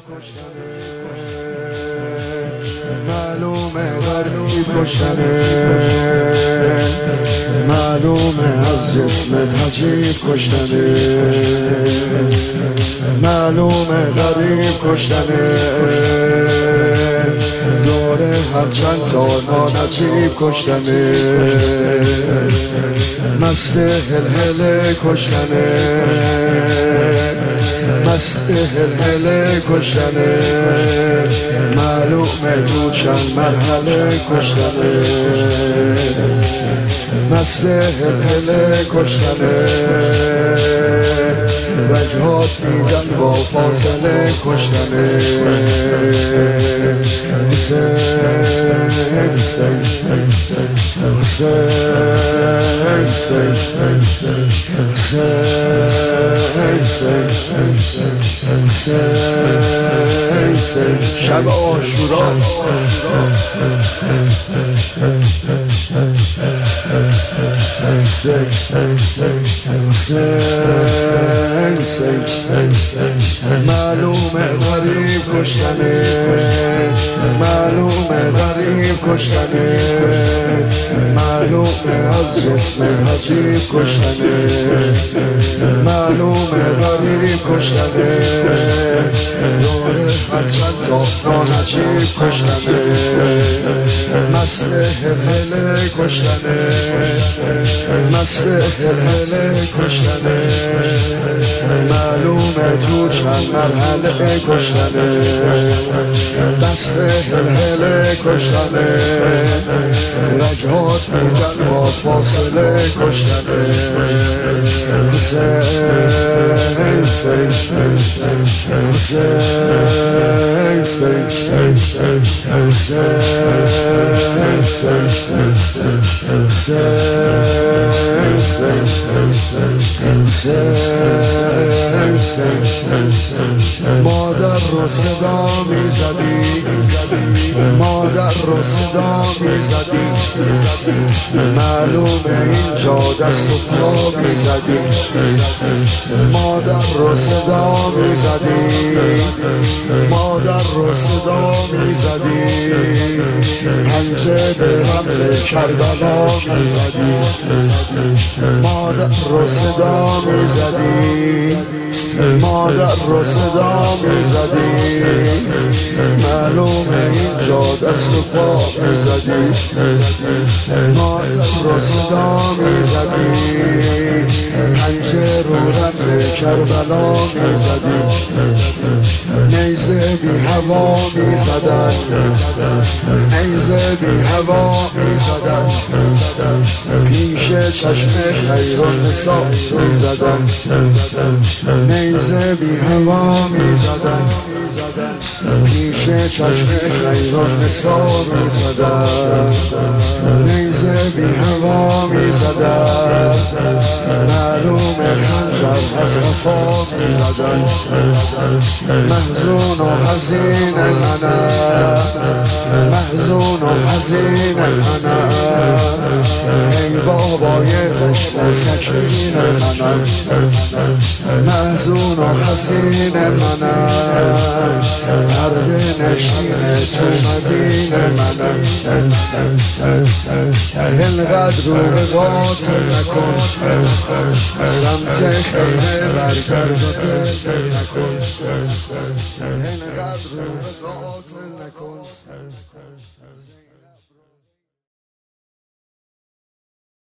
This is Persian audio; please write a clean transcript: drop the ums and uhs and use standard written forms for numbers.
کشتنه، معلومه غریب کشتنه، معلومه از جسمت عجیب کشتنه، معلومه غریب کشتنه، دوره هر چند تا نانجیب کشتنه، مست هلهله کشتنه، مست هلهله کشتنه، معلومه تو چند مرحله کشتنه، مست هلهله کشتنه، رگهات میگن با فاصله کشتنه، حسین حسین حسین حسین شب عاشورا معلومه غریب کشتنه، معلومه غریب کشتنه، معلومه از جسم عجیب کشتنه، معلومه غریب کشتنه، دوره هر چند تا نانجیب کشتنه، مست هلهله کشتنه، مست هلهله کشتنه، معلومه تو چند مرحله کشتنه، مست هلهله کشتنه، رگهات میگن با فاصله کشتنه، حسین حسین حسین مادر رو صدا میزدی، مادر رو صدا میزدی، معلومه اینجا دست و پا میزدی، مادر رو صدا میزدی، مادر رو صدا میزدی، پنجه به حمل کربلا میزدی، مادر رو صدا میزدی، مادر رو صدا میزدی، معلومه اینجا دست و پا میزدی، مادر رو صدا میزدی، پنجه رو رمل کربلا میزدی، نیزه بی هوا میزدن، نیزه بی هوا میزدن، پیش چشم خیر و نسا میزدن، نیزه بی هوا میزدن، پیش چشم خیر و نسا میزدن، نیزه بی هوا میزدن، معلوم خنجر از وفا میزدن، محزون و حزین منم، محزون و حزین منم، ای بابای تشنه سکین منم، محزون و حزین منم، پرده نشین تو مدینه منم، اینقدر رو به قاتل نکن، سمت خیمه برگرد و دل نکن، اینقدر رو به قاتل نکن.